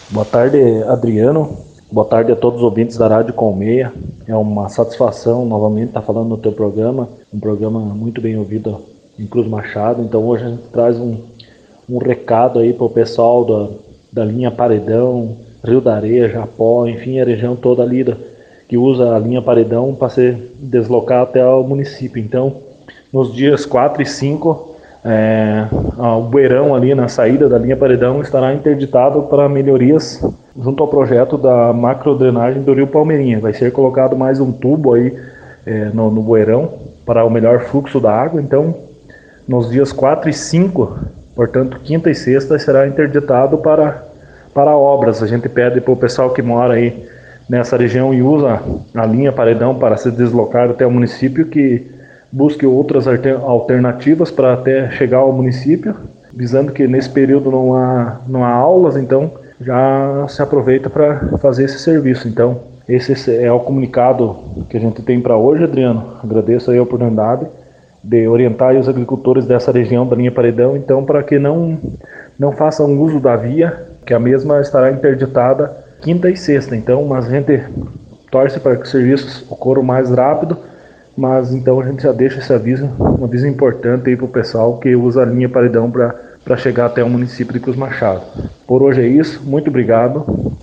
Boa tarde, Adriano. Boa tarde a todos os ouvintes da Rádio Colmeia. É uma satisfação novamente estar falando no teu programa, um programa muito bem ouvido em Cruz Machado. Então hoje a gente traz um recado aí para o pessoal da linha Paredão, Rio da Areia, Japó, enfim, a região toda ali que usa a linha Paredão para se deslocar até o município. Então, nos dias 4 e 5, o bueirão ali na saída da linha Paredão estará interditado para melhorias junto ao projeto da macrodrenagem do Rio Palmeirinha. Vai ser colocado mais um tubo aí no bueirão para o melhor fluxo da água. Então, nos dias 4 e 5, portanto, quinta e sexta, será interditado para obras. A gente pede para o pessoal que mora aí nessa região e usa a linha Paredão para se deslocar até o município que busque outras alternativas para até chegar ao município, visando que nesse período não há aulas, então já se aproveita para fazer esse serviço. Então, esse é o comunicado que a gente tem para hoje, Adriano. Agradeço aí a oportunidade de orientar os agricultores dessa região da linha Paredão, então, para que não façam uso da via, que a mesma estará interditada quinta e sexta. Então, mas a gente torce para que os serviços ocorram mais rápido, mas então a gente já deixa esse aviso, um aviso importante aí para o pessoal que usa a linha Paredão para chegar até o município de Cruz Machado. Por hoje é isso, muito obrigado.